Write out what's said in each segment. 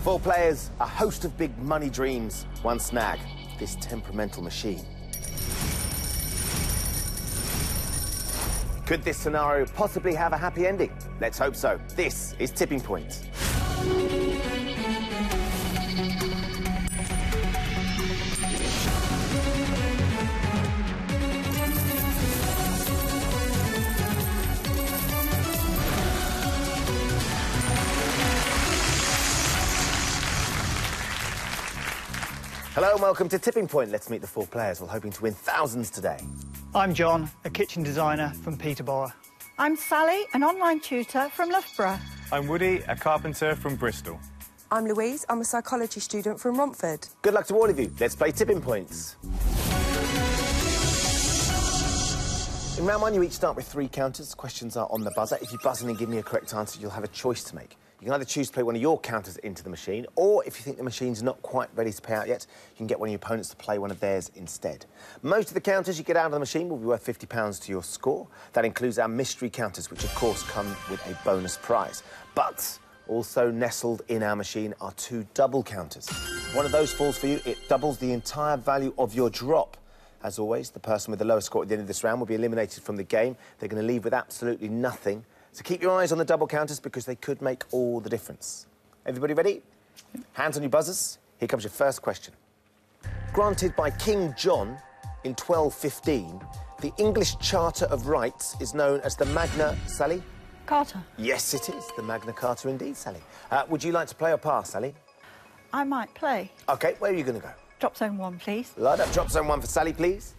Four players, a host of big money dreams, one snag, this temperamental machine. Could this scenario possibly have a happy ending? Let's hope so. This is Tipping Point. Hello and welcome to Tipping Point. Let's meet the four players. We're hoping to win thousands today. I'm John, a kitchen designer from Peterborough. I'm Sally, an online tutor from Loughborough. I'm Woody, a carpenter from Bristol. I'm Louise, I'm a psychology student from Romford. Good luck to all of you. Let's play Tipping Points. In round one, you each start with 3 counters. Questions are on the buzzer. If you buzz in and give me a correct answer, you'll have a choice to make. You can either choose to play one of your counters into the machine, or if you think the machine's not quite ready to pay out yet, you can get one of your opponents to play one of theirs instead. Most of the counters you get out of the machine will be worth £50 to your score. That includes our mystery counters, which of course come with a bonus prize. But also nestled in our machine are 2 double counters. If one of those falls for you, it doubles the entire value of your drop. As always, the person with the lowest score at the end of this round will be eliminated from the game. They're going to leave with absolutely nothing. So keep your eyes on the double counters because they could make all the difference. Everybody ready? Hands on your buzzers. Here comes your first question. Granted by King John in 1215, the English Charter of Rights is known as the Magna... Sally? Carta. Yes, it is. The Magna Carta indeed, Sally. Would you like to play or pass, Sally? I might play. OK, where are you going to go? Drop zone 1, please. Light up drop zone 1 for Sally, please.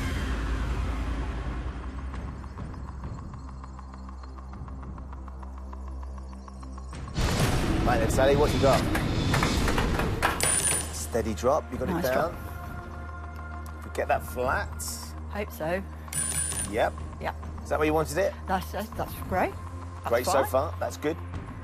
Right then, Sally, what you got? Steady drop, you got Nice it down. drop. If we get that flat. Hope so. Yep. Yep. Is that where you wanted it? That's great. That's Great so fine. far, that's good.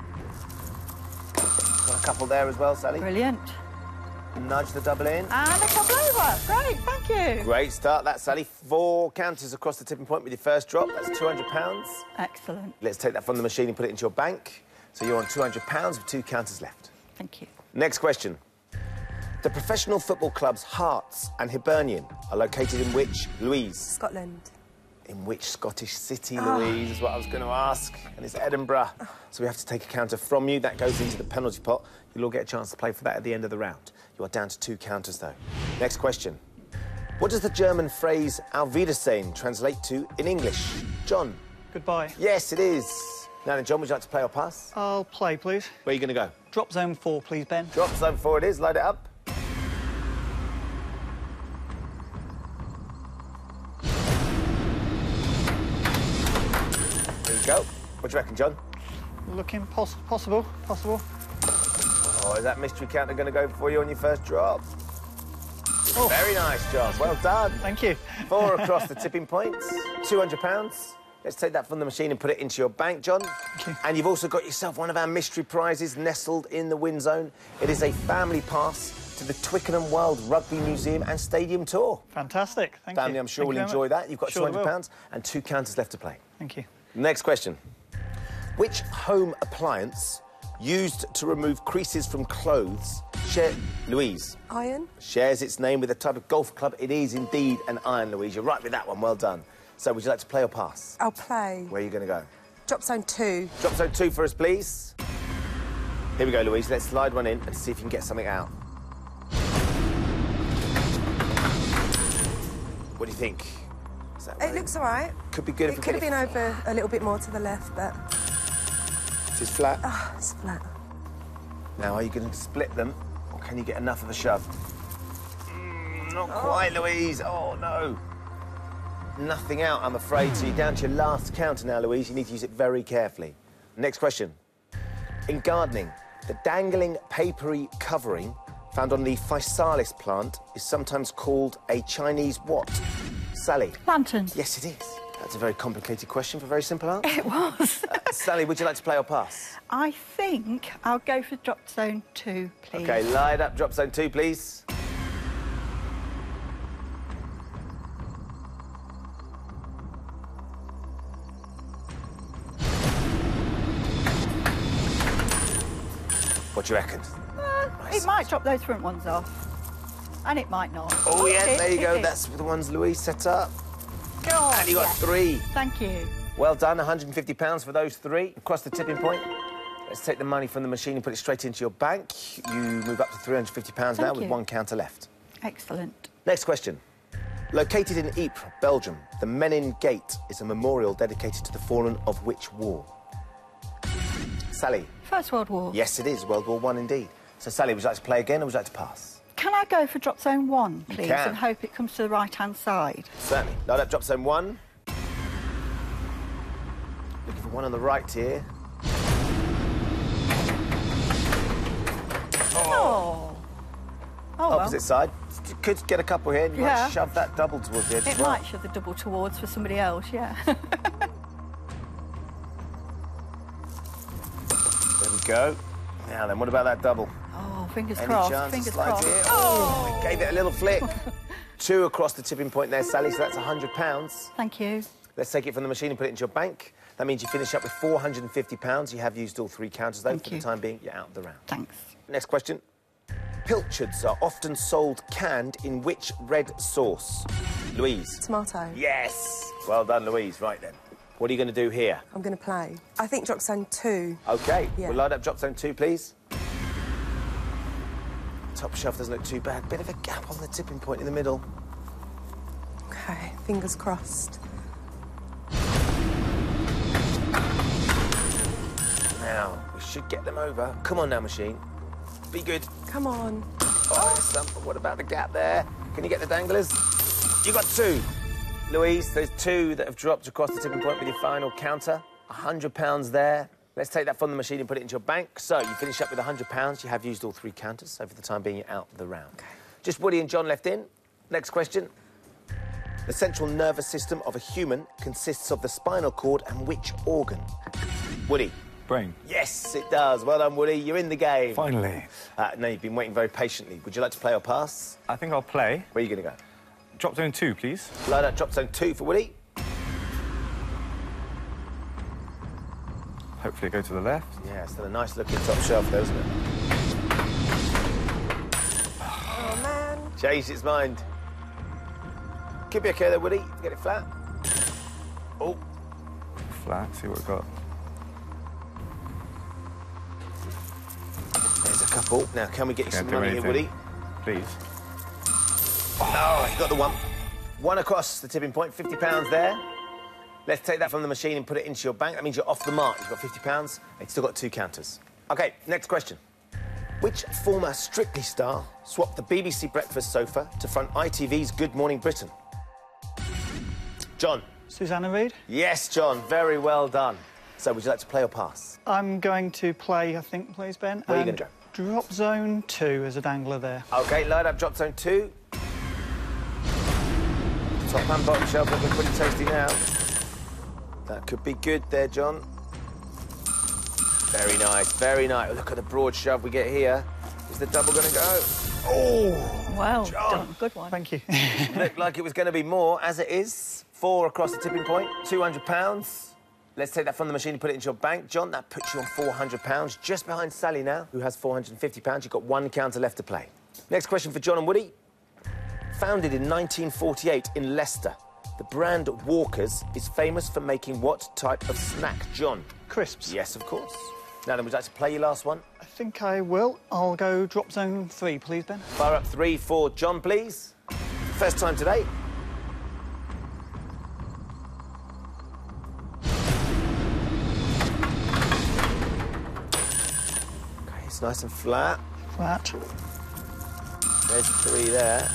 Got a couple there as well, Sally. Brilliant. Nudge the double in. And a couple over. Great, thank you. Great start, that, Sally. 4 counters across the tipping point with your first drop. That's £200. Excellent. Let's take that from the machine and put it into your bank. So you're on £200 with 2 counters left. Thank you. Next question. The professional football clubs Hearts and Hibernian are located in which, Louise? Scotland. In which Scottish city, Louise, is what I was going to ask. And it's Edinburgh. So we have to take a counter from you. That goes into the penalty pot. You'll all get a chance to play for that at the end of the round. You are down to 2 counters, though. Next question. What does the German phrase Auf Wiedersehen translate to in English? John? Goodbye. Yes, it is. Now then, John, would you like to play or pass? I'll play, please. Where are you going to go? Drop zone 4, please, Ben. Drop zone 4 it is. Light it up. There you go. What do you reckon, John? Looking possible. Oh, is that mystery counter going to go for you on your first drop? Oh. Very nice, John. Well done. Thank you. 4 across the tipping points. £200. Let's take that from the machine and put it into your bank, John. Thank you. And you've also got yourself one of our mystery prizes nestled in the win zone. It is a family pass to the Twickenham World Rugby Museum and Stadium Tour. Fantastic. Thank you. Family, I'm sure, Thank will you very enjoy much. that. You've got Sure they will. £200 and 2 counters left to play. Thank you. Next question. Which home appliance used to remove creases from clothes Louise? Iron. Shares its name with a type of golf club. It is indeed an iron, Louise. You're right with that one. Well done. So, would you like to play or pass? I'll play. Where are you going to go? Drop zone 2. Drop zone 2 for us, please. Here we go, Louise. Let's slide one in and see if you can get something out. What do you think? Is that It looks all right. Could be good if It we could get have been over a little bit more to the left, but... It is flat. Oh, it's flat. Now, are you going to split them, or can you get enough of a shove? Not quite, Louise. Oh, no. Nothing out, I'm afraid. So you're down to your last counter now, Louise. You need to use it very carefully. Next question. In gardening, the dangling papery covering found on the physalis plant is sometimes called a Chinese what? Sally? Lantern. Yes, it is. That's a very complicated question for a very simple answer. It was. Sally, would you like to play or pass? I think I'll go for drop zone 2, please. OK, light up drop zone 2, please. What do you reckon? It might drop those front ones off. And it might not. Oh, yeah, It there you did, go. it did. That's the ones Louise set up. Go on, And you got yes. 3. Thank you. Well done, £150 for those 3. Across the tipping point. Let's take the money from the machine and put it straight into your bank. You move up to £350 now with you. 1 counter left. Excellent. Next question. Located in Ypres, Belgium, the Menin Gate is a memorial dedicated to the fallen of which war? Sally. First World War. Yes, it is. World War I indeed. So, Sally, would you like to play again or would you like to pass? Can I go for drop zone 1, please, can. and hope it comes to the right-hand side? Certainly. Load up drop zone 1. Looking for one on the right here. Oh. Oh, well. Opposite side. You could get a couple here and you Yeah. might shove that double towards the edge It as well. might shove the double towards for somebody else, yeah. There we go. Now then, what about that double? Oh, fingers Any crossed, chance fingers it slides crossed. here? Oh, it gave it a little flick. 2 across the tipping point there, Sally, so that's £100. Thank you. Let's take it from the machine and put it into your bank. That means you finish up with £450. You have used all 3 counters, though. Thank For you. the time being, you're out of the round. Thanks. Next question. Pilchards are often sold canned in which red sauce? Louise. Tomato. Yes. Well done, Louise. Right then. What are you going to do here? I'm going to play. I think drop zone 2. OK. Yeah. We'll load up drop zone 2, please. Top shelf doesn't look too bad. Bit of a gap on the tipping point in the middle. OK, fingers crossed. Now, we should get them over. Come on now, machine. Be good. Come on. Oh, there's some. What about the gap there? Can you get the danglers? You got 2. Louise, there's 2 that have dropped across the tipping point with your final counter. £100 there. Let's take that from the machine and put it into your bank. So you finish up with £100. You have used all 3 counters, so for the time being, you're out of the round. Okay. Just Woody and John left in. Next question. The central nervous system of a human consists of the spinal cord and which organ? Woody. Brain. Yes, it does. Well done, Woody. You're in the game. Finally. No, you've been waiting very patiently. Would you like to play or pass? I think I'll play. Where are you going to go? Drop zone 2, please. Load up drop zone 2 for Woody. Hopefully go to the left. Yeah, it's still a nice looking top shelf though, isn't it? Oh, man. Changed its mind. Could be okay there, Woody. Get it flat. Oh, Flat, see what we've got. there's a couple. Now, can we get you Can't some do money here, anything. Woody? Please. Oh, you got the one. 1 across the tipping point, £50 there. Let's take that from the machine and put it into your bank. That means you're off the mark. You've got £50 and you've still got 2 counters. OK, next question. Which former Strictly star swapped the BBC breakfast sofa to front ITV's Good Morning Britain? John. Susanna Reid. Yes, John. Very well done. So, would you like to play or pass? I'm going to play, I think, please, Ben. Where are you and gonna Drop zone 2 as a dangler there. OK, load up drop zone 2. Top and bottom shelf looking pretty tasty now. That could be good there, John. Very nice, very nice. Look at the broad shove we get here. Is the double going to go? Oh! Well John. done. Good one. Thank you. Looked like it was going to be more, as it is. 4 across the tipping point, £200. Let's take that from the machine and put it into your bank. John, that puts you on £400, just behind Sally now, who has £450. You've got 1 counter left to play. Next question for John and Woody. Founded in 1948 in Leicester, the brand Walkers is famous for making what type of snack, John? Crisps. Yes, of course. Now then, would you like to play your last one? I think I will. I'll go drop zone 3, please, Ben. Fire up 3 for John, please. First time today. OK, it's nice and flat. Flat. There's 3 there.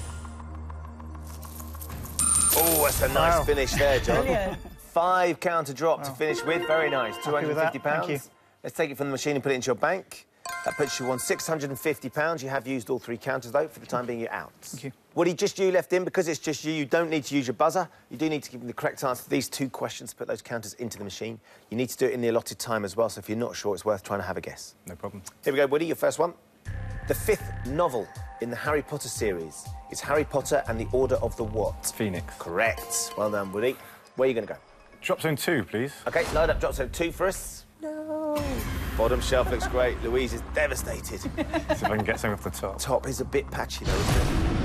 Oh, that's a nice Wow. finish there, John. Brilliant. 5 counter drop to finish with. Very nice. Happy with that. £250. Thank you. Let's take it from the machine and put it into your bank. That puts you on £650. You have used all 3 counters, though. For the time being, you're out. Thank you. Woody, just you left in. Because it's just you, you don't need to use your buzzer. You do need to give me the correct answer to these 2 questions, put those counters into the machine. You need to do it in the allotted time as well, so if you're not sure, it's worth trying to have a guess. No problem. Here we go, Woody, your first one. The 5th novel in the Harry Potter series is Harry Potter and the Order of the what? Phoenix. Correct. Well done, Woody. Where are you going to go? Drop zone 2, please. OK, load up drop zone 2 for us. No. Bottom shelf looks great. Louise is devastated. See if I can get something off the top. Top is a bit patchy, though, isn't it?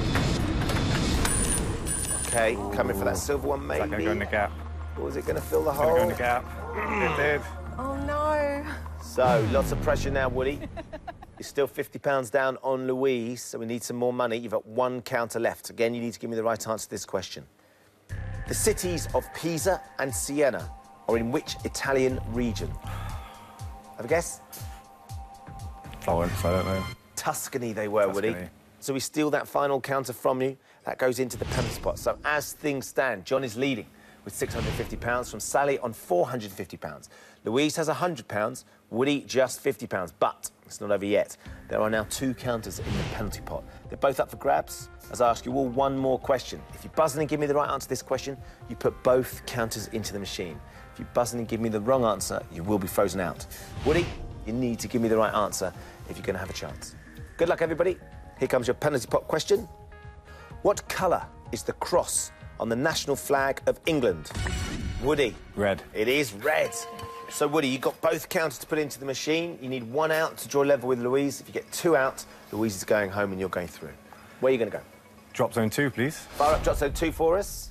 OK, coming for that silver one, maybe. Is that going to go in the gap? Or is it going to fill the It's going hole? to go in the gap. It did. Oh, no. So, lots of pressure now, Woody. You're still £50 down on Louise, so we need some more money. You've got one counter left. Again, you need to give me the right answer to this question. The cities of Pisa and Siena are in which Italian region? Have a guess? Florence, I don't know. Tuscany they were, Woody. Tuscany. So we steal that final counter from you. That goes into the penalty spot. So as things stand, John is leading with £650 from Sally on £450. Louise has £100, Woody just £50. But it's not over yet. There are now two counters in the penalty pot. They're both up for grabs. As I ask you all one more question. If you buzz in and give me the right answer to this question, you put both counters into the machine. If you buzz in and give me the wrong answer, you will be frozen out. Woody, you need to give me the right answer if you're going to have a chance. Good luck, everybody. Here comes your penalty pot question. What colour is the cross on the national flag of England? Woody. Red. It is red. So, Woody, you've got both counters to put into the machine. You need one out to draw level with Louise. If you get two out, Louise is going home and you're going through. Where are you going to go? Drop zone 2, please. Fire up drop zone 2 for us.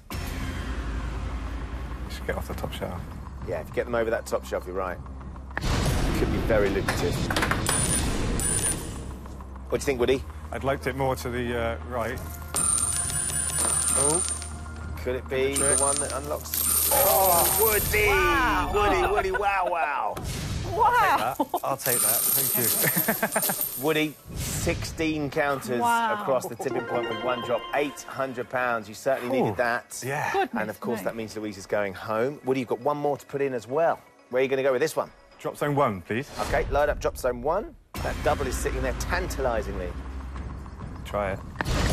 Just get off the top shelf. Yeah, if you get them over that top shelf, you're right. Could be very lucrative. What do you think, Woody? I'd liked it more to the right. Oh, could it be the one that unlocks? Oh, Woody! Wow. Woody, wow. Wow. I'll take that. Thank you. Woody, 16 counters Wow. across the tipping point with one drop, £800. You certainly needed that. Yeah. Goodness And of course, me. that means Louise is going home. Woody, you've got one more to put in as well. Where are you going to go with this one? Drop zone 1, please. OK, load up drop zone 1. That double is sitting there tantalisingly. Try it.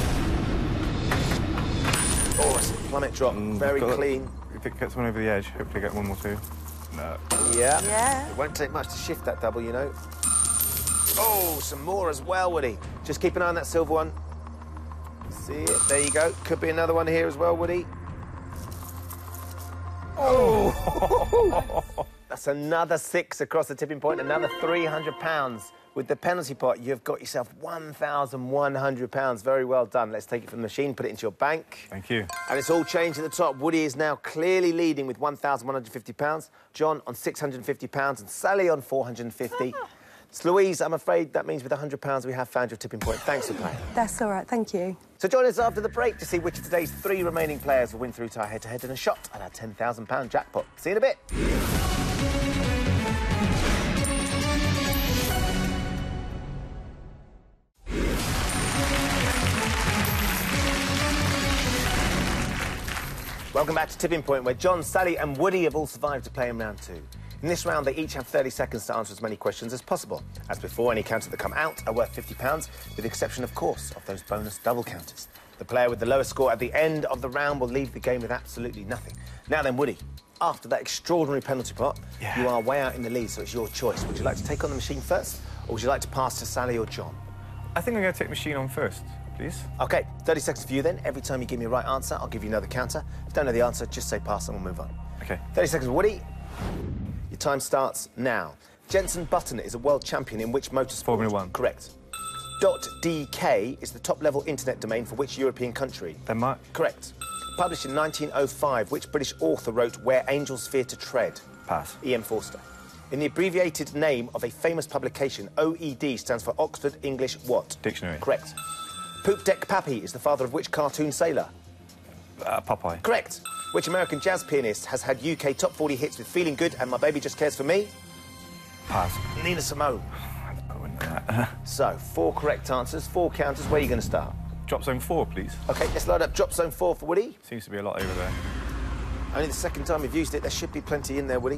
Oh, it's a plummet drop. Very Got it. clean. If it gets one over the edge, hopefully get one more too. No. Yeah. Yeah. It won't take much to shift that double, you know. Oh, some more as well, Woody. Just keep an eye on that silver one. See it? There you go. Could be another one here as well, Woody. Oh! That's another 6 across the tipping point, another £300. With the penalty pot, you've got yourself £1,100. Very well done. Let's take it from the machine, put it into your bank. Thank you. And it's all changed at the top. Woody is now clearly leading with £1,150. John on £650 and Sally on £450. It's Louise, I'm afraid that means with £100 we have found your tipping point. Thanks for playing. That's all right, thank you. So join us after the break to see which of today's 3 remaining players will win through to our head-to-head and a shot at our £10,000 jackpot. See you in a bit. Welcome back to Tipping Point, where John, Sally and Woody have all survived to play in round 2. In this round, they each have 30 seconds to answer as many questions as possible. As before, any counters that come out are worth £50, with the exception, of course, of those bonus double counters. The player with the lowest score at the end of the round will leave the game with absolutely nothing. Now then, Woody, after that extraordinary penalty pot, you are way out in the lead, so it's your choice. Would you like to take on the machine first, or would you like to pass to Sally or John? I think I'm going to take machine on first, please. OK, 30 seconds for you then. Every time you give me a right answer, I'll give you another counter. If you don't know the answer, just say pass and we'll move on. OK. 30 seconds, Woody. Your time starts now. Jenson Button is a world champion in which motorsport? Formula 1. Correct. .dk is the top-level internet domain for which European country? Denmark. Correct. Published in 1905, which British author wrote Where Angels Fear to Tread? Pass. E.M. Forster. In the abbreviated name of a famous publication, OED stands for Oxford English what? Dictionary. Correct. Poop Deck Pappy is the father of which cartoon sailor? Popeye. Correct. Which American jazz pianist has had UK top 40 hits with Feeling Good and My Baby Just Cares for Me? Pass. Nina Simone. I wouldn't know that. So, 4 correct answers, 4 counters. Where are you going to start? Drop zone 4, please. OK, let's load up drop zone 4 for Woody. Seems to be a lot over there. Only the second time you've used it. There should be plenty in there, Woody.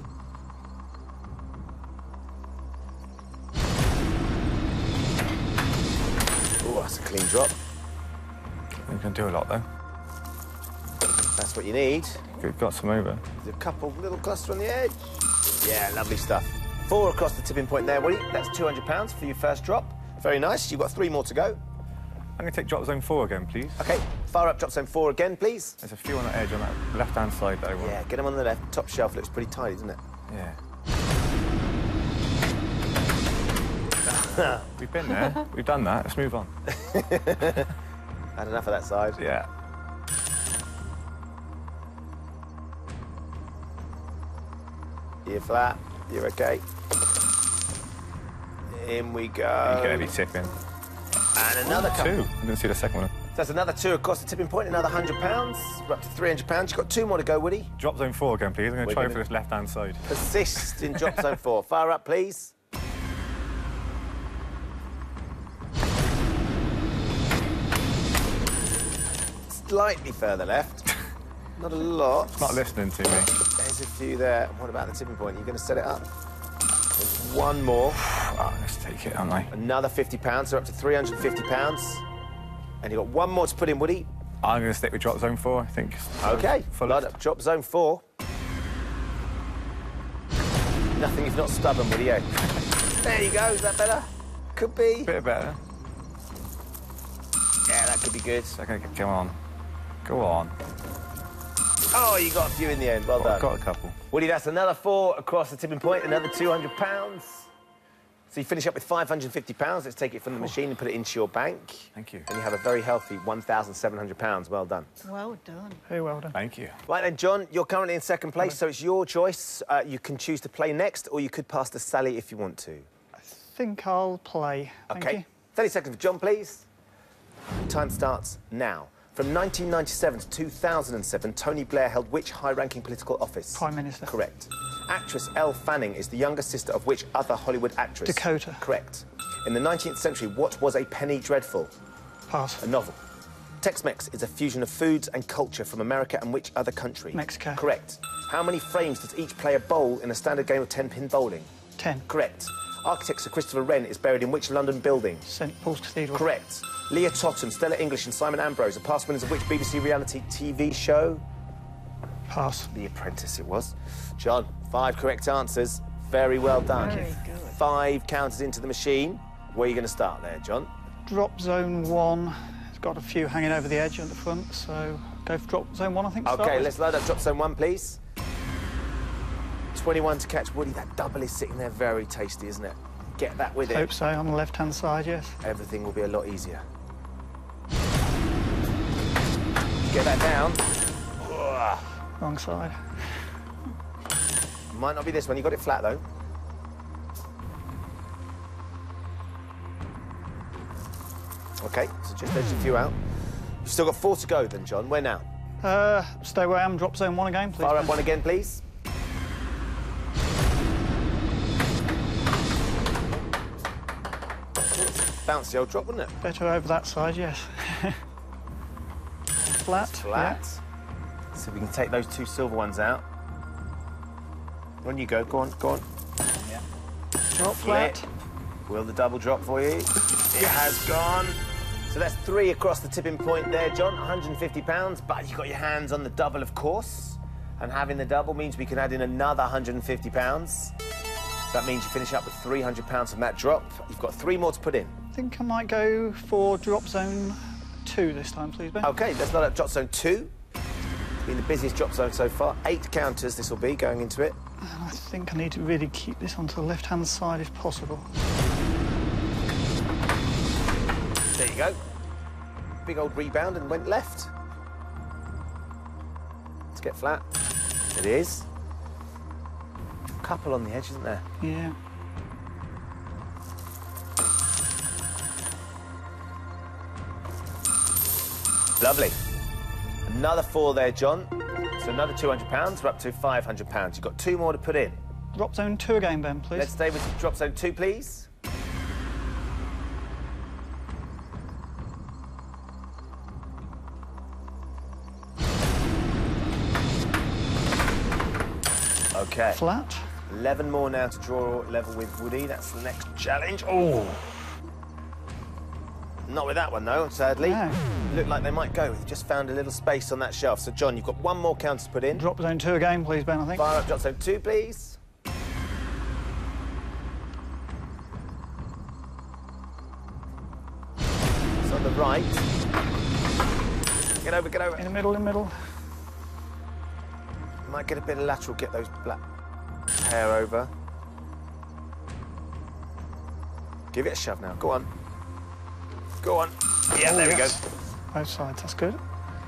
Oh, that's a clean drop. We can do a lot, though. That's what you need. We've got some over. There's a couple little cluster on the edge. Yeah, lovely stuff. 4 across the tipping point there, Woody. That's £200 for your first drop. Very nice. You've got 3 more to go. I'm going to take drop zone 4 again, please. OK, fire up drop zone 4 again, please. There's a few on the edge on that left-hand side that I want. Yeah, get them on the left. Top shelf looks pretty tidy, doesn't it? Yeah. We've been there. We've done that. Let's move on. Had enough of that side. Yeah. You're flat. You're okay. In we go. You're going to be tipping. And another couple. 2. I didn't see the second one. So that's another 2 across the tipping point, another £100. We're up to £300. You've got 2 more to go, Woody. Drop zone 4 again, please. I'm going We're to try gonna- for this left-hand side. Persist in drop zone 4. Fire up, please. Slightly further left. Not a lot. Not listening to me. There's a few there. What about the tipping point? You're going to set it up? There's one more. Oh, let's take it, aren't I? Another £50. So we're up to £350. And you've got 1 more to put in, Woody. I'm going to stick with drop zone 4, I think. OK. Full Load of- up. Drop zone 4. Nothing if not stubborn, Woody. Eh? There you go. Is that better? Could be. Bit better. Yeah, that could be good. Okay, come on. Go on. Oh, you got a few in the end. Well done. I've got a couple. Woody, that's another 4 across the tipping point, another £200. So you finish up with £550. Let's take it from the machine and put it into your bank. Thank you. And you have a very healthy £1,700. Well done. Well done. Very well done. Thank you. Right then, John, you're currently in second place, so it's your choice. You can choose to play next, or you could pass to Sally if you want to. I think I'll play. Thank OK. you. 30 seconds for John, please. Time starts now. From 1997 to 2007, Tony Blair held which high-ranking political office? Prime Minister. Correct. Actress Elle Fanning is the younger sister of which other Hollywood actress? Dakota. Correct. In the 19th century, what was a penny dreadful? Pass. A novel. Tex-Mex is a fusion of foods and culture from America and which other country? Mexico. Correct. How many frames does each player bowl in a standard game of 10-pin bowling? 10. Correct. Architect Sir Christopher Wren is buried in which London building? St Paul's Cathedral. Correct. Leah Totten, Stella English and Simon Ambrose are past winners of which BBC reality TV show? Pass. The Apprentice it was. John, 5 correct answers. Very well done. Very good. 5 counters into the machine. Where are you going to start there, John? Drop zone 1. It's got a few hanging over the edge at the front, so go for drop zone 1, I think. to start OK, with. let's load up drop zone 1, please. 21 to catch Woody. That double is sitting there very tasty, isn't it? Get that with it. Hope so, on the left-hand side, yes. Everything will be a lot easier. Get that down. Ugh. Wrong side. Might not be this one. You got it flat, though. OK, so just edge a few out. You've still got 4 to go, then, John. Where now? Stay where I am, drop zone 1 again, please. Fire up one again, please. Bouncy old drop, wouldn't it? Better over that side, yes. Flat. Flat. So we can take those 2 silver ones out. On you go. Go on, go on. Yeah. Drop flat. Will the double drop for you? It has gone. So that's 3 across the tipping point there, John. £150, but you've got your hands on the double, of course. And having the double means we can add in another £150. That means you finish up with £300 from that drop. You've got 3 more to put in. I think I might go for drop zone 2 this time, please, Ben. OK, let's load up drop zone 2. Been the busiest drop zone so far. 8 counters this will be going into it. And I think I need to really keep this onto the left-hand side if possible. There you go. Big old rebound and went left. Let's get flat. It is. Couple on the edge, isn't there? Yeah. Lovely. Another 4 there, John. So another £200. We're up to £500. You've got 2 more to put in. Drop zone 2 again, Ben, please. Let's stay with drop zone 2, please. OK. Flat. 11 more now to draw level with Woody. That's the next challenge. Oh! Not with that one, though, sadly. No. Look like they might go. We've just found a little space on that shelf. So, John, you've got 1 more counter to put in. Drop zone 2 again, please, Ben, I think. Fire up drop zone 2, please. It's on the right. Get over, get over. In the middle, in the middle. Might get a bit of lateral, get those black hair over. Give it a shove now. Go on. Go on. Yeah, there we go. Both sides, that's good.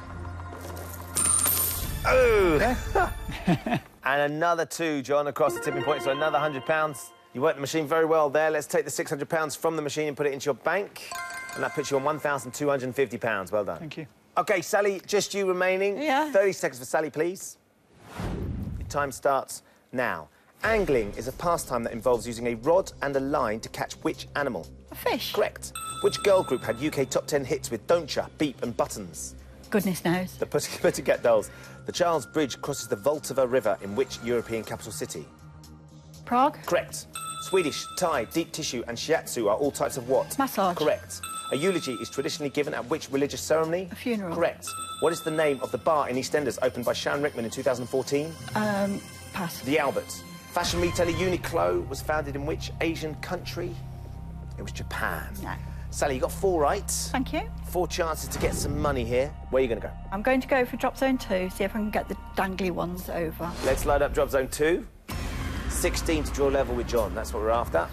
Oh! And another 2, John, across the tipping point, so another £100. You worked the machine very well there. Let's take the £600 from the machine and put it into your bank. And that puts you on £1,250. Well done. Thank you. OK, Sally, just you remaining. Yeah. 30 seconds for Sally, please. Your time starts now. Angling is a pastime that involves using a rod and a line to catch which animal? A fish. Correct. Which girl group had UK top 10 hits with Don't Ya, Beep and Buttons? Goodness knows. The Pussycat Dolls. The Charles Bridge crosses the Vltava River in which European capital city? Prague. Correct. Swedish, Thai, deep tissue and shiatsu are all types of what? Massage. Correct. A eulogy is traditionally given at which religious ceremony? A funeral. Correct. What is the name of the bar in EastEnders opened by Sharon Rickman in 2014? Pass. The Albert. Fashion retailer Uniqlo was founded in which Asian country? It was Japan. No. Sally, you got 4 right. Thank you. 4 chances to get some money here. Where are you going to go? I'm going to go for drop zone 2, see if I can get the dangly ones over. Let's load up drop zone 2. 16 to draw level with John. That's what we're after.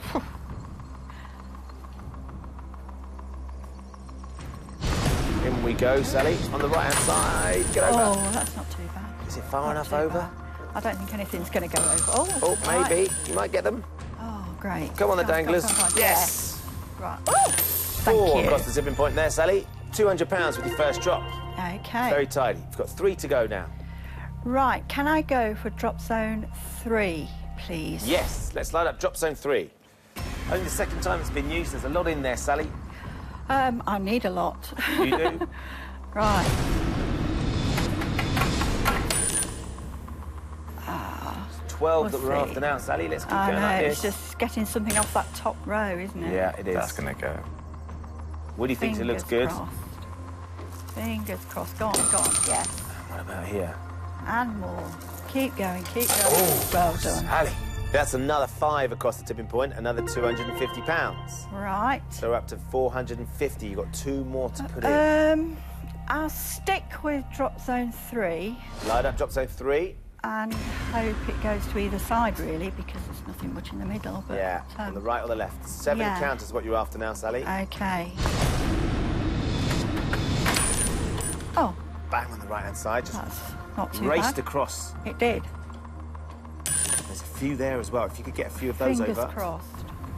In we go, Sally. On the right-hand side. Get over. Oh, that's not too bad. Is it far Not enough too over? bad. I don't think anything's going to go over. Oh, Oh, right. maybe. You might get them. Oh, great. Come on, the Go danglers. go on. Yes. Yeah. Right. Oh, thank 4 you. across the tipping point there, Sally. £200 with your first drop. OK. Very tidy. You've got 3 to go now. Right, can I go for drop zone 3, please? Yes. Let's load up drop zone 3. Only the second time it's been used. There's a lot in there, Sally. I need a lot. You do. Right. 12 that We'll we're see. after now, Sally. Let's keep I going know, like it's this. just getting something off that top row, isn't it? Yeah, it is. That's going to go. Woody thinks it looks good. Crossed. Fingers crossed. Go on, yes. What about here? And more. Keep going, keep going. Oh, well done. Sally. That's another 5 across the tipping point, another £250. Right. So we're up to 450. You've got 2 more to put in. I'll stick with drop zone 3 Load up drop zone 3. and hope it goes to either side, really, because there's nothing much in the middle. But, Yeah, on the right or the left. 7 yeah. counters what you're after now, Sally. OK. Oh, Bang on the right-hand side. Just that's not too raced bad. across. It did. There's a few there as well. If you could get a few of those Fingers over. crossed.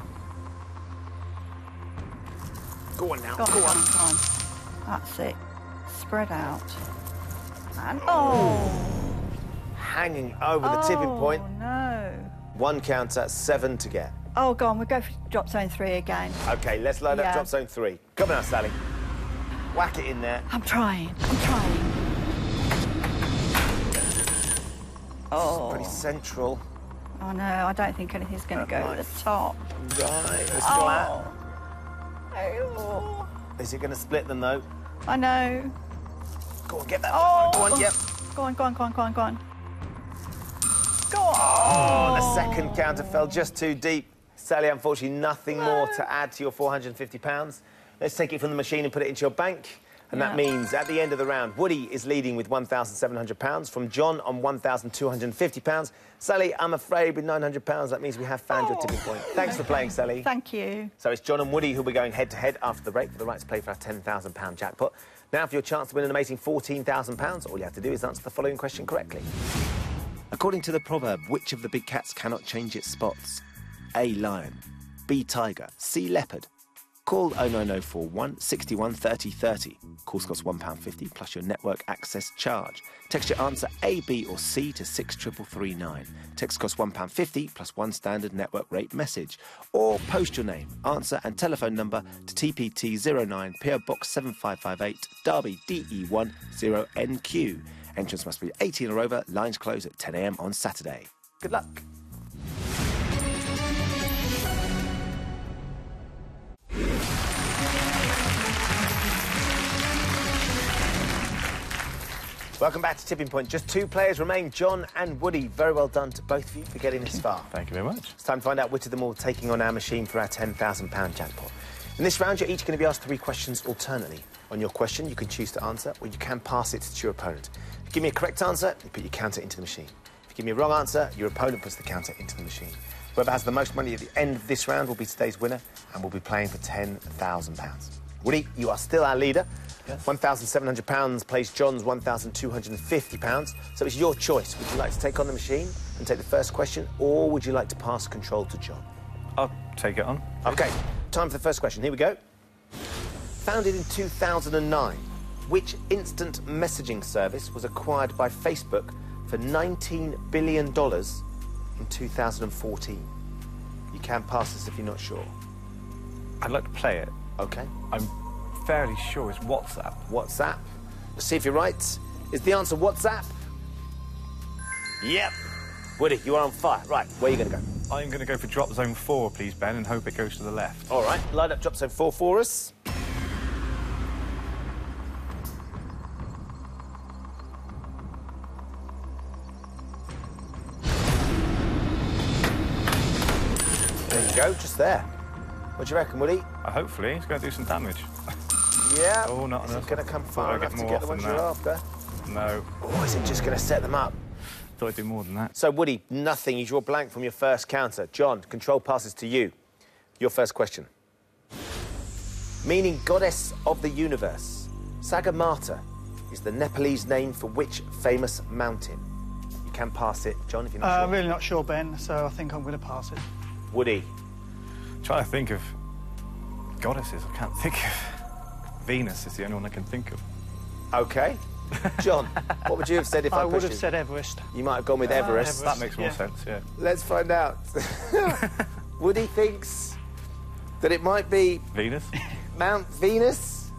Go on now. Go on, Go go on. on, go on. That's it. Spread out. And oh! Hanging over the tipping point. Oh, no. 1 counter, 7 to get. Oh, go on, we'll go for drop zone 3 again. OK, let's load up Yeah. drop zone 3. Come on now, Sally. Whack it in there. I'm trying. Oh. Pretty central. Oh, no, I don't think anything's going to go at the top. Right, it's flat. Oh. Is it going to split them, though? I know. Go on, get that. Oh. Go on, yep. Go on. Go on. Oh, the second counter fell just too deep. Sally, unfortunately, nothing more to add to your £450. Let's take it from the machine and put it into your bank. And that means, at the end of the round, Woody is leading with £1,700, from John on £1,250. Sally, I'm afraid with £900, that means we have found your tipping point. Thanks for playing, Sally. Thank you. So it's John and Woody who'll be going head-to-head after the break for the right to play for our £10,000 jackpot. Now, for your chance to win an amazing £14,000, all you have to do is answer the following question correctly. According to the proverb, which of the big cats cannot change its spots? A. Lion. B. Tiger. C. Leopard. Call 09041 61 30 30. Calls cost £1.50 plus your network access charge. Text your answer A, B or C to 63339. Text costs £1.50 plus 1 standard network rate message. Or post your name, answer and telephone number to TPT09 PO Box 7558 Derby DE1 0NQ. Entrance must be 18 or over. Lines close at 10 a.m. on Saturday. Good luck. Welcome back to Tipping Point. Just 2 players remain, John and Woody. Very well done to both of you for getting this far. Thank you very much. It's time to find out which of them all taking on our machine for our £10,000 jackpot. In this round, you're each going to be asked 3 questions alternately. On your question, you can choose to answer, or you can pass it to your opponent. If you give me a correct answer, you put your counter into the machine. If you give me a wrong answer, your opponent puts the counter into the machine. Whoever has the most money at the end of this round will be today's winner and will be playing for £10,000. Woody, you are still our leader. Yes. £1,700 plays John's £1,250. So it's your choice. Would you like to take on the machine and take the first question, or would you like to pass control to John? I'll take it on. OK, time for the first question. Here we go. Founded in 2009, which instant messaging service was acquired by Facebook for $19 billion in 2014? You can pass this if you're not sure. I'd like to play it. OK. I'm fairly sure it's WhatsApp. WhatsApp. Let's see if you're right. Is the answer WhatsApp? Yep. Woody, you are on fire. Right, where are you going to go? I'm going to go for drop zone 4, please, Ben, and hope it goes to the left. All right, line up drop zone 4 for us. There you go, just there. What do you reckon, Woody? Hopefully, it's going to do some damage. Yeah. Oh, not Is enough. it going to come far Thought I'd enough get to more get the off ones than you're that. after? No. Or is it just going to set them up? Thought I'd do more than that. So, Woody, nothing. You draw blank from your first counter. John, control passes to you. Your first question. Meaning goddess of the universe, Sagarmatha is the Nepalese name for which famous mountain? You can pass it, John, if you're not I'm sure. really not sure, Ben, so I think I'm going to pass it. Woody. Trying to think of goddesses. I can't think of. Venus is the only one I can think of. OK. John, what would you have said if I I pushed would have you? said Everest. You might have gone with Everest. Everest. That makes more Yeah. sense, yeah. Let's find out. Woody thinks that it might be Venus? Mount Venus?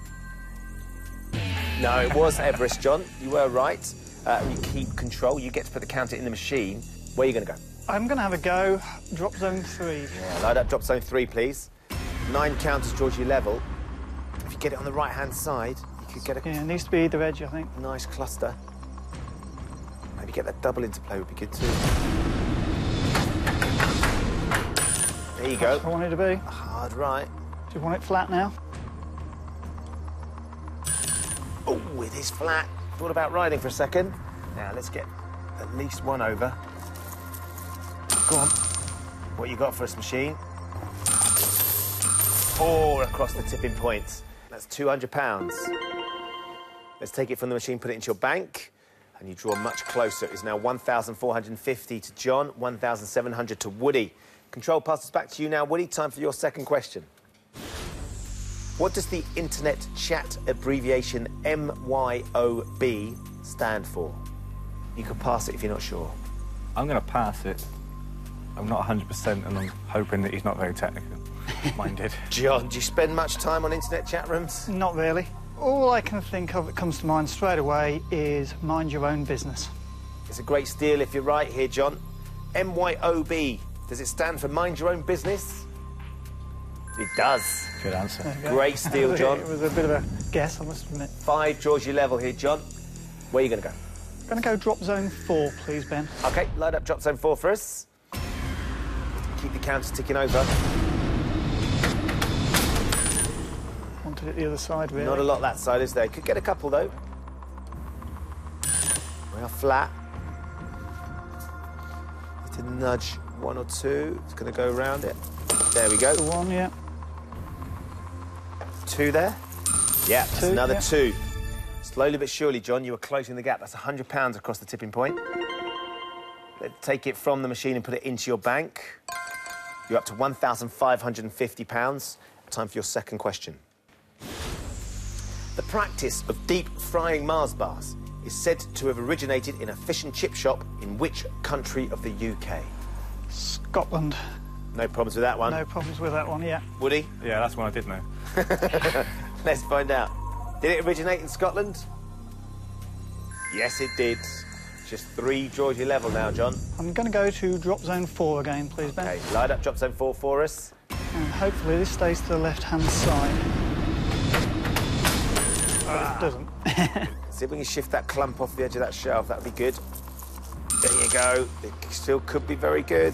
No, it was Everest, John. You were right. You keep control. You get to put the counter in the machine. Where are you going to go? I'm going to have a go. Drop zone 3. Yeah, light up drop zone 3, please. 9 counters, Georgie, level. If you get it on the right-hand side, you could get a Yeah, it needs to be either edge, I think. nice cluster. Maybe get that double into play would be good too. There you go. That's what I want it to be. Hard right. Do you want it flat now? Oh, it is flat. Thought about riding for a second. Now, let's get at least one over. Go on. What you got for us, machine? 4 across the tipping point. That's £200. Let's take it from the machine, put it into your bank, and you draw much closer. It's now 1,450 to John, 1,700 to Woody. Control passes back to you now, Woody. Time for your second question. What does the internet chat abbreviation MYOB stand for? You could pass it if you're not sure. I'm going to pass it. I'm not 100%, and I'm hoping that he's not very technical minded. John, do you spend much time on internet chat rooms? Not really. All I can think of that comes to mind straight away is mind your own business. It's a great steal if you're right here, John. MYOB, does it stand for mind your own business? It does. Good answer. There you go. Great steal, John. It was a bit of a guess, I must admit. 5 draws you level here, John. Where are you going to go? I'm going to go drop zone 4, please, Ben. OK, light up drop zone 4 for us. Keep the counter ticking over. Wanted it the other side, really. Not a lot that side, is there? Could get a couple, though. We are flat. Need to nudge 1 or 2. It's going to go around it. There we go. 1, yeah. 2 there. Yeah, that's 2, another yeah. 2. Slowly but surely, John, you are closing the gap. That's £100 across the tipping point. Let's take it from the machine and put it into your bank. You're up to £1,550. Time for your second question. The practice of deep frying Mars bars is said to have originated in a fish and chip shop in which country of the UK? Scotland. No problems with that one. No problems with that one, yeah. Woody, Yeah, that's one I did know. let's find out. Did it originate in Scotland? Yes, it did. Just 3 draws your level now, John. I'm going to go to drop zone 4 again, please, Ben. OK, light up drop zone 4 for us. And hopefully this stays to the left-hand side. But it doesn't. See if we can shift that clump off the edge of that shelf. That would be good. There you go. It still could be very good.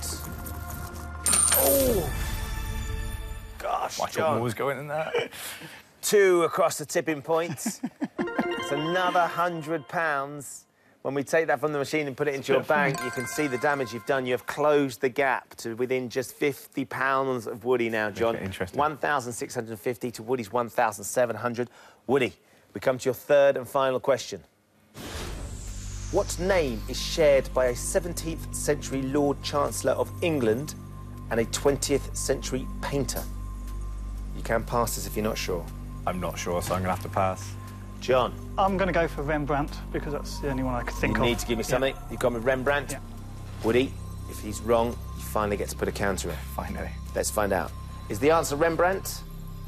Oh! Gosh, I thought John. more was going in there. 2 across the tipping point. It's another £100. When we take that from the machine and put it into your bank, you can see the damage you've done. You have closed the gap to within just £50 of Woody now, John. Interesting. 1,650 to Woody's 1,700. Woody, we come to your third and final question. What name is shared by a 17th century Lord Chancellor of England and a 20th century painter? You can pass this if you're not sure. I'm not sure, so I'm going to have to pass. John. I'm going to go for Rembrandt because that's the only one I could think of. You need to give me something. You've gone with Rembrandt. Yeah. Woody, if he's wrong, you finally get to put a counter in. Finally. Let's find out. Is the answer Rembrandt?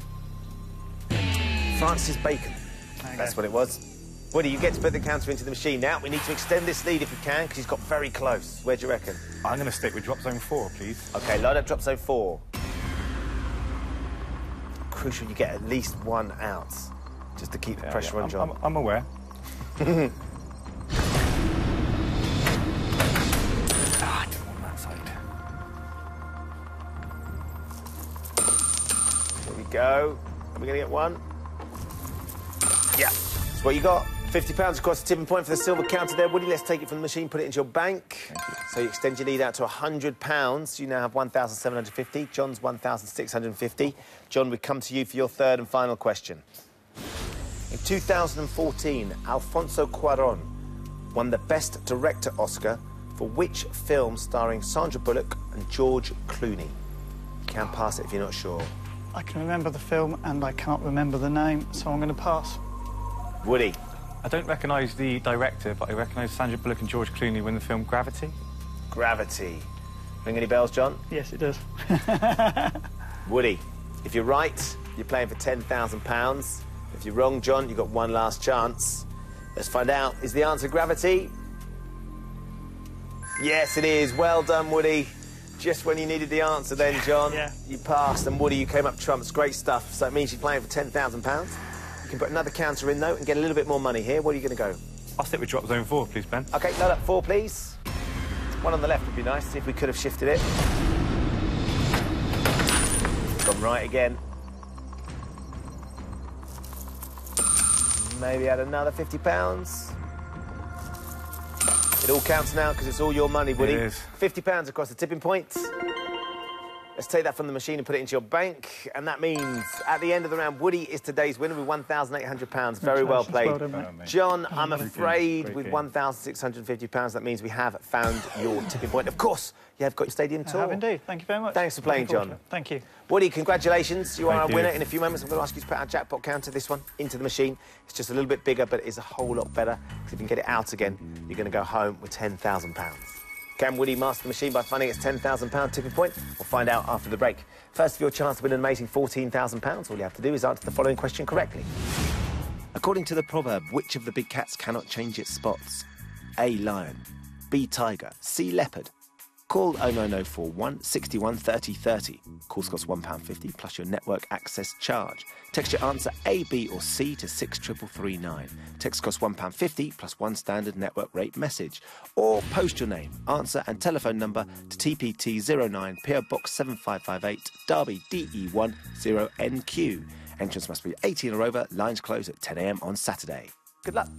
Francis Bacon. That's what it was. Woody, you get to put the counter into the machine now. We need to extend this lead if we can, because he's got very close. Where do you reckon? I'm going to stick with drop zone 4, please. OK, load up drop zone 4. Crucial you get at least one out, just to keep the pressure on John. I'm aware. I didn't want that side. Here we go. Are we going to get one? Yeah. That's what you got. £50 across the tipping point for the silver counter there. Woody, let's take it from the machine, put it into your bank. So you extend your lead out to £100. You now have 1,750. John's 1,650. John, we come to you for your third and final question. In 2014, Alfonso Cuarón won the Best Director Oscar for which film starring Sandra Bullock and George Clooney? You can pass it if you're not sure. I can remember the film and I cannot remember the name, so I'm going to pass. Woody. I don't recognise the director, but I recognise Sandra Bullock and George Clooney when the film Gravity. Gravity. Ring any bells, John? Yes, it does. Woody, if you're right, you're playing for £10,000. If you're wrong, John, you've got one last chance. Let's find out. Is the answer Gravity? Yes, it is. Well done, Woody. Just when you needed the answer then, John, Yeah. you passed, and Woody, you came up trumps. Great stuff. So it means you're playing for £10,000. You can put another counter in, though, and get a little bit more money here. What are you going to go? I'll stick with drop zone 4, please, Ben. OK, load up 4, please. One on the left would be nice. See if we could have shifted it. Gone right again. Maybe add another £50. It all counts now because it's all your money, Woody. It is. £50 across the tipping point. Let's take that from the machine and put it into your bank. And that means, at the end of the round, Woody is today's winner with £1,800. Very well played. Well done, mate. John, I'm afraid Great with game. £1,650, that means we have found your tipping point. Of course, you have got your stadium I tour. have indeed. Thank you very much. Thanks for playing, Looking forward John. to it. Thank you. Woody, congratulations. You are our Thank you. winner. In a few moments, I'm going to ask you to put our jackpot counter, this one, into the machine. It's just a little bit bigger, but it is a whole lot better. Because if you can get it out again, you're going to go home with £10,000. Can Woody master the machine by finding its £10,000 tipping point? We'll find out after the break. First, for your chance to win an amazing £14,000, all you have to do is answer the following question correctly. According to the proverb, which of the big cats cannot change its spots? A, lion. B, tiger. C, leopard. Call 09041 61 30 30. Calls cost £1.50 plus your network access charge. Text your answer A, B or C to 63339. Text costs £1.50 plus one standard network rate message. Or post your name, answer and telephone number to TPT09 PO Box 7558 Derby DE1 0NQ. Entrance must be 18 or over. Lines close at 10 a.m. on Saturday. Good luck.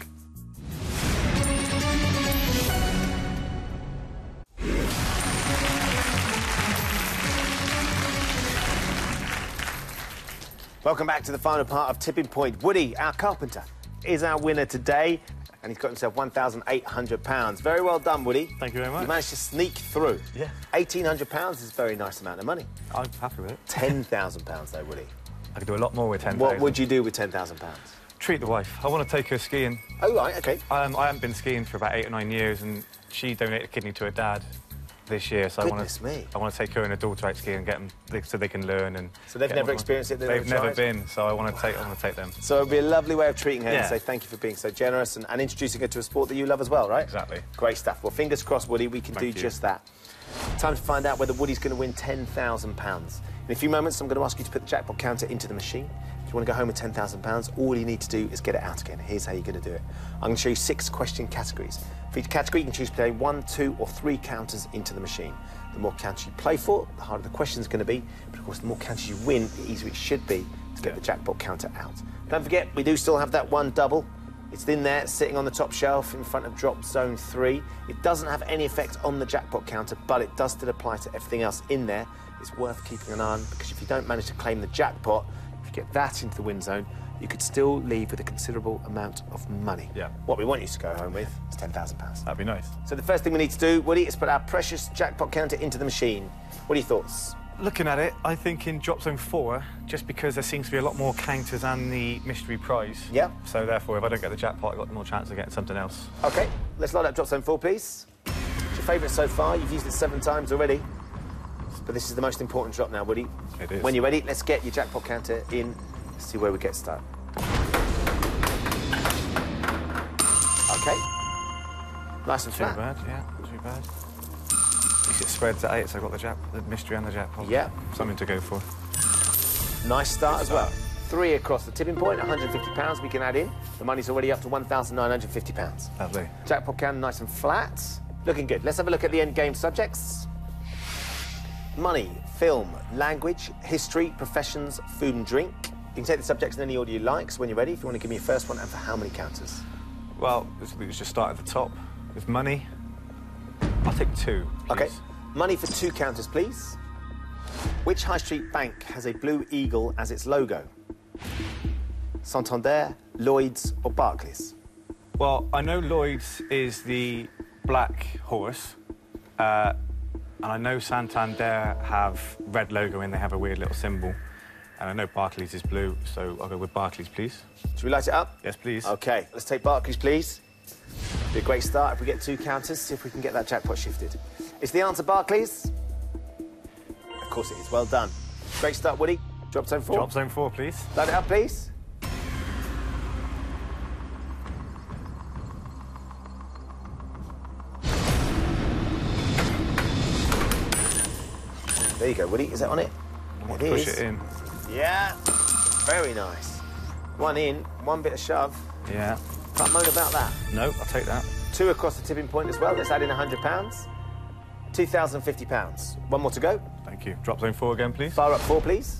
Welcome back to the final part of Tipping Point. Woody, our carpenter, is our winner today, and he's got himself £1,800. Very well done, Woody. Thank you very much. You managed to sneak through. Yeah. £1,800 is a very nice amount of money. I'm happy with it. £10,000 though, Woody. I could do a lot more with 10,000. What would you do with £10,000? Treat the wife. I want to take her skiing. Oh, right, OK. I haven't been skiing for about 8 or 9 years, and she donated a kidney to her dad this year, so Goodness I me. want to take her and her daughter out skiing and get them so they can learn and. So they've get never more- experienced it? They've never tried? been, so I want to take them. So it'd be a lovely way of treating her and Yeah. say thank you for being so generous and introducing her to a sport that you love as well, right? Exactly. Great stuff. Well, fingers crossed, Woody, we can do Thank you. just that. Time to find out whether Woody's going to win £10,000. In a few moments, I'm going to ask you to put the jackpot counter into the machine. If you want to go home with £10,000, all you need to do is get it out again. Here's how you're going to do it. I'm going to show you 6 question categories. For each category, you can choose between 1, 2 or 3 counters into the machine. The more counters you play for, the harder the question's going to be. But of course, the more counters you win, the easier it should be to get the jackpot counter out. Don't forget, we do still have that one double. It's in there, sitting on the top shelf in front of drop zone 3. It doesn't have any effect on the jackpot counter, but it does still apply to everything else in there. It's worth keeping an eye on, because if you don't manage to claim the jackpot, if you get that into the win zone, you could still leave with a considerable amount of money. Yeah. What we want you to go home with is £10,000. That'd be nice. So the first thing we need to do, Woody, is put our precious jackpot counter into the machine. What are your thoughts? Looking at it, I think in drop zone 4, just because there seems to be a lot more counters and the mystery prize. Yeah. So therefore, if I don't get the jackpot, I've got more chance of getting something else. OK, let's load up drop zone 4, please. It's your favourite so far. You've used it 7 times already. But this is the most important drop now, Woody. It is. When you're ready, let's get your jackpot counter in. Let's see where we get started. OK. Nice and Too flat. bad, yeah, not too bad. At least it spreads at 8, so I've got the mystery and the jackpot. Yeah. Something to go for. Nice start as well. 3 across the tipping point, £150 we can add in. The money's already up to £1,950. Lovely. Jackpot counter nice and flat. Looking good. Let's have a look at the end game subjects. Money, film, language, history, professions, food and drink. You can take the subjects in any order you like, so when you're ready, if you want to give me your first one, and for how many counters? Well, let's just start at the top. With money, I'll take 2, please. OK. Money for 2 counters, please. Which high street bank has a blue eagle as its logo? Santander, Lloyds or Barclays? Well, I know Lloyd's is the black horse, and I know Santander have red logo and they have a weird little symbol. And I know Barclays is blue, so I'll go with Barclays, please. Should we light it up? Yes, please. OK, let's take Barclays, please. Be a great start if we get 2 counters, see if we can get that jackpot shifted. Is the answer Barclays? Of course it is. Well done. Great start, Woody. Drop zone 4. Drop zone 4, please. Light it up, please. There you go, Woody. Is that on it? It is. Push it in. Yeah. Very nice. 1 in, 1 bit of shove. Yeah. Can't moan about that. No, I'll take that. 2 across the tipping point as well. Let's add in £100. £2,050. 1 more to go. Thank you. Drop zone 4 again, please. Fire up 4, please.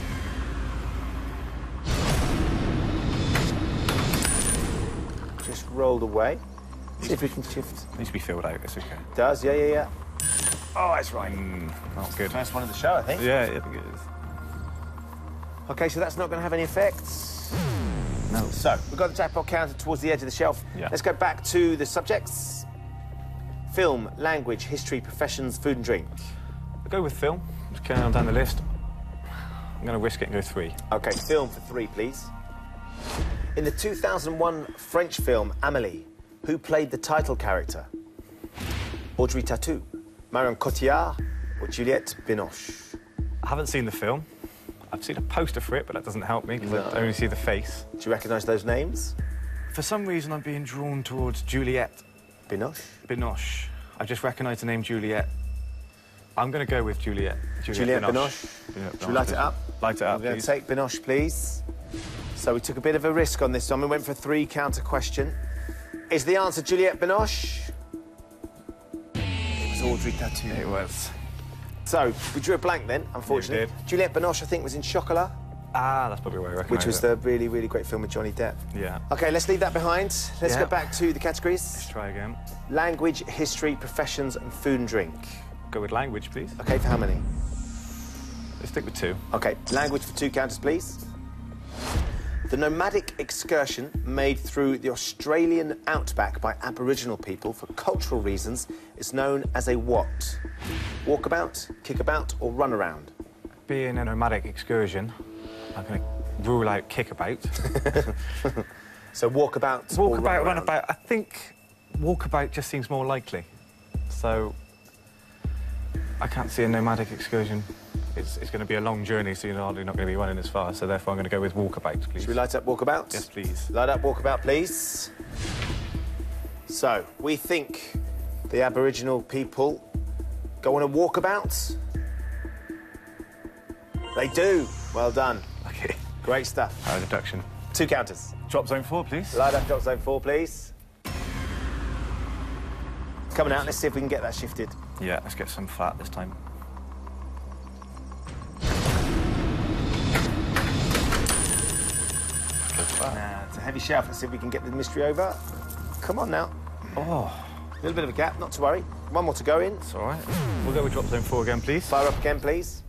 Just rolled away. See if we can shift. Needs to be filled out, it's okay. Does, yeah. Oh, that's right. Not good. First one of the show, I think. Yeah, I think it is. OK, so that's not going to have any effects. No. So, we've got the jackpot counter towards the edge of the shelf. Yeah. Let's go back to the subjects. Film, language, history, professions, food and drink. I'll go with film. Just carrying on down the list. I'm going to risk it and go 3. OK, film for 3, please. In the 2001 French film Amélie, who played the title character? Audrey Tautou, Marion Cotillard, or Juliette Binoche? I haven't seen the film. I've seen a poster for it, but that doesn't help me because I only see the face. Do you recognise those names? For some reason, I'm being drawn towards Juliette Binoche? Binoche. I just recognise the name Juliette. I'm going to go with Juliette. Juliette Binoche. Should we light it up? Light it up, We're going please. to take Binoche, please. So we took a bit of a risk on this one. We went for a 3 counter question. Is the answer Juliette Binoche? It was Audrey Tautou. It was. So we drew a blank then, unfortunately. did. Juliette Binoche, I think, was in Chocolat, Ah, that's probably where I recognise which was the really, really great film with Johnny Depp. Yeah. OK, let's leave that behind. Let's Yeah. go back to the categories. Let's try again. Language, history, professions and food and drink. Go with language, please. OK, for how many? Let's stick with 2. OK, language for 2 counters, please. The nomadic excursion made through the Australian outback by Aboriginal people for cultural reasons is known as a what? Walkabout, kickabout or runaround? Being a nomadic excursion, I'm going to rule out kickabout. So walkabout or Walkabout, runaround? runabout. I think walkabout just seems more likely. So I can't see a nomadic excursion. It's going to be a long journey, so you're hardly not going to be running as far. So therefore, I'm going to go with walkabout, please. Should we light up walkabout? Yes, please. Light up walkabout, please. So, we think the Aboriginal people go on a walkabout. They do. Well done. Okay. Great stuff. Our deduction. 2 counters. Drop zone 4, please. Light up drop zone 4, please. Coming out, let's see if we can get that shifted. Yeah, let's get some flat this time. Nah, it's a heavy shelf. Let's see if we can get the mystery over. Come on now. Oh, A little bit of a gap, not to worry. One more to go in. it's all right. We'll go with drop zone 4 again, please. Fire up again, please.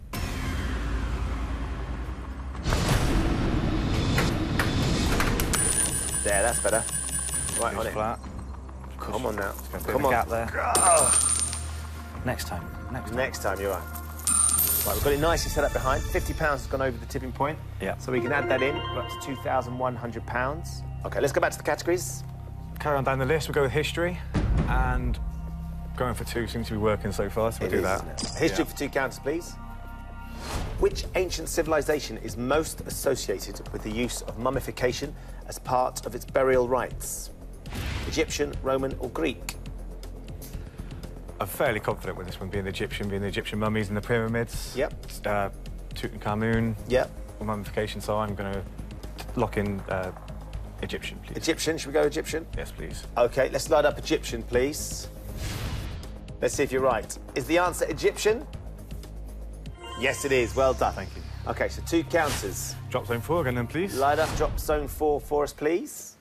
There, that's better. Right on Goes it. flat. Come on now. Got a bit Come of a on. gap there. Next time. Next time, you're right. Right, we've got it nicely set up behind. £50 has gone over the tipping point. Yeah. So we can add that in. We're up to £2,100. OK, let's go back to the categories. Carry on down the list. We'll go with history. And going for 2 seems to be working so far, so we'll do It is, that. isn't it? History Yeah. for 2 counters, please. Which ancient civilization is most associated with the use of mummification as part of its burial rites? Egyptian, Roman, or Greek? I'm fairly confident with this one being the Egyptian mummies and the pyramids. Yep. Tutankhamun. Yep. Or mummification, so I'm going to lock in Egyptian, please. Egyptian, should we go Egyptian? Yes, please. OK, let's light up Egyptian, please. Let's see if you're right. Is the answer Egyptian? Yes, it is. Well done. Thank you. OK, so 2 counters. Drop zone 4 again then, please. Light up drop zone 4 for us, please.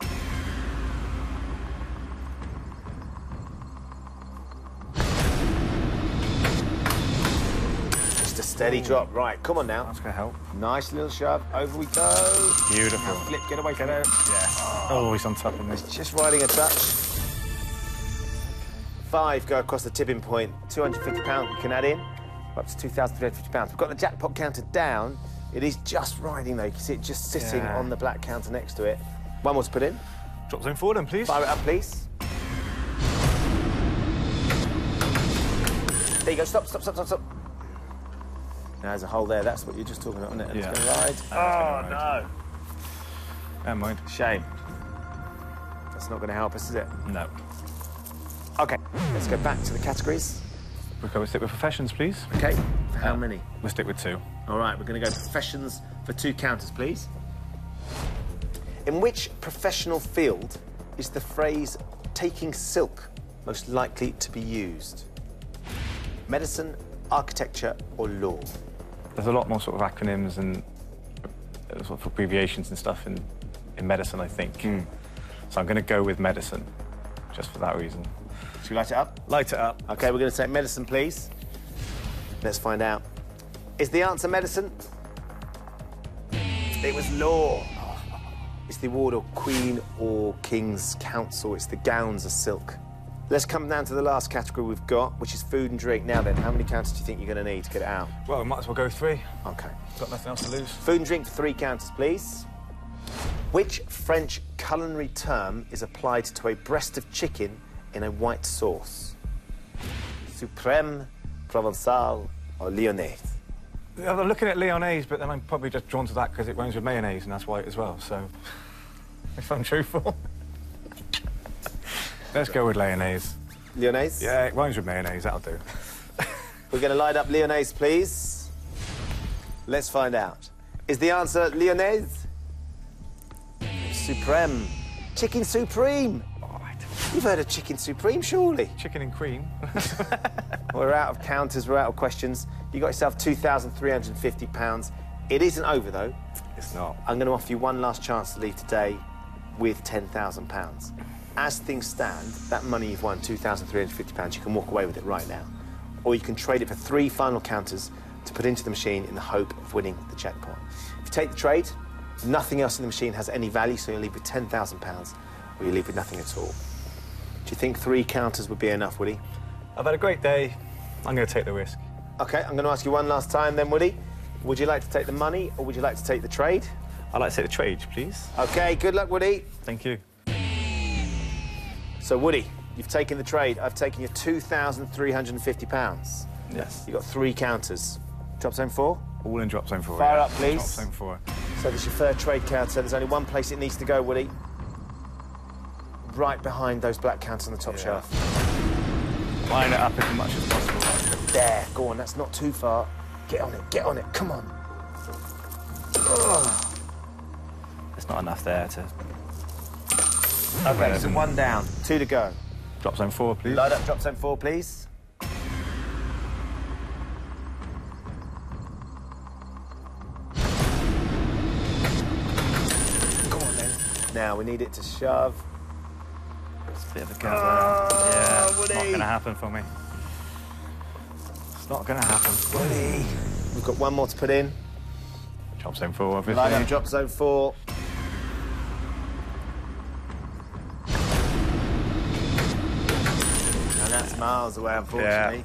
Just a steady drop. Right, come on now. That's going to help. Nice little shove. Over we go. Beautiful. Now flip, get away from it. Yeah. Oh, he's on top of me. Just riding a touch. 5 go across the tipping point. £250 we can add in. Up to £2,350. We've got the jackpot counter down. It is just riding, though. You can see it just sitting Yeah. on the black counter next to it. One more to put in. Drop zone 4 then, please. Fire it up, please. There you go. Stop, stop, stop, stop, stop. Now, there's a hole there. That's what you're just talking about, isn't it? And Yeah. It's going to ride. Oh, no. Never mind. Shame. That's not going to help us, is it? No. OK, let's go back to the categories. We'll stick with professions, please. OK, for how many? We'll stick with 2. All right, we're going to go professions for 2 counters, please. In which professional field is the phrase taking silk most likely to be used? Medicine, architecture, or law? There's a lot more sort of acronyms and sort of abbreviations and stuff in medicine, I think. So I'm going to go with medicine, just for that reason. Should we light it up? Light it up. OK, we're going to take medicine, please. Let's find out. Is the answer medicine? It was law. It's the award of Queen or King's Council. It's the gowns of silk. Let's come down to the last category we've got, which is food and drink. Now then, how many counters do you think you're going to need to get it out? Well, we might as well go 3. OK. Got nothing else to lose. Food and drink for 3 counters, please. Which French culinary term is applied to a breast of chicken in a white sauce? Suprême, Provençal, or Lyonnaise? I'm looking at Lyonnaise, but then I'm probably just drawn to that because it rhymes with mayonnaise and that's white as well, so... if I'm truthful. Let's go with Lyonnaise. Lyonnaise? Yeah, it rhymes with mayonnaise, that'll do. We're going to light up Lyonnaise, please. Let's find out. Is the answer Lyonnaise? Supreme. Chicken Supreme. All right. You've heard of Chicken Supreme, surely? Chicken and cream. We're out of counters, we're out of questions. You got yourself £2,350. It isn't over, though. It's not. I'm going to offer you one last chance to leave today with £10,000. As things stand, that money you've won, £2,350, you can walk away with it right now. Or you can trade it for 3 final counters to put into the machine in the hope of winning the jackpot. If you take the trade, nothing else in the machine has any value, so you'll leave with £10,000, or you leave with nothing at all. Do you think 3 counters would be enough, Woody? I've had a great day. I'm going to take the risk. OK, I'm going to ask you one last time then, Woody. Would you like to take the money, or would you like to take the trade? I'd like to take the trade, please. OK, good luck, Woody. Thank you. So, Woody, you've taken the trade. I've taken your £2,350. Yes. You've got 3 counters. Drop zone 4? All in drop zone 4. Fire yeah. up, please. Drop zone 4. So there's your 3rd trade counter. There's only one place it needs to go, Woody. Right behind those black counters on the top shelf. Line it up as much as possible. There, go on, that's not too far. Get on it, come on. Ugh. There's not enough there to... OK, so 1 down, 2 to go. Drop zone 4, please. Light up drop zone 4, please. Go on, then. now. We need it to shove. It's a bit of a go there. Yeah, it's Woody. not going to happen for me. It's not going to happen. Woody. We've got one more to put in. Drop zone 4, obviously. Line up, drop zone 4. And that's miles away, unfortunately.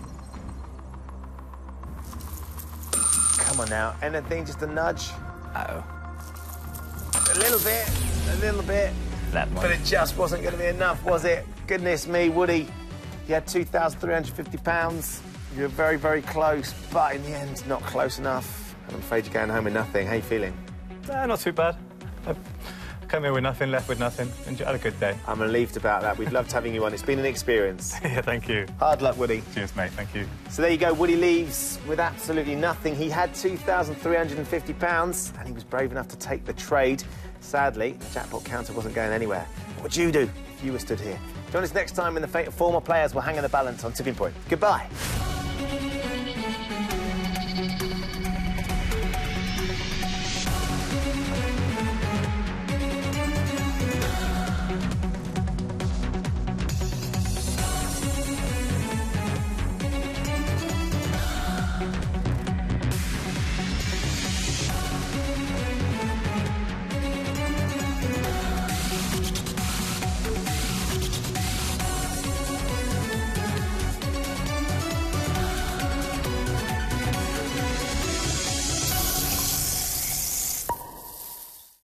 Come on now. Anything, just a nudge? Uh-oh. A little bit, a little bit. That one. But it just wasn't going to be enough, was it? Goodness me, Woody. You had £2,350. You were very, very close, but in the end, not close enough. And I'm afraid you're going home with nothing. How you feeling? Not too bad. I come here with nothing, left with nothing. Had a good day. I'm relieved about that. We've loved having you on. It's been an experience. Yeah, thank you. Hard luck, Woody. Cheers, mate. Thank you. So there you go. Woody leaves with absolutely nothing. He had £2,350 and he was brave enough to take the trade. Sadly, the jackpot counter wasn't going anywhere. What would you do if you were stood here? Join us next time when the fate of former players will hang in the balance on Tipping Point. Goodbye.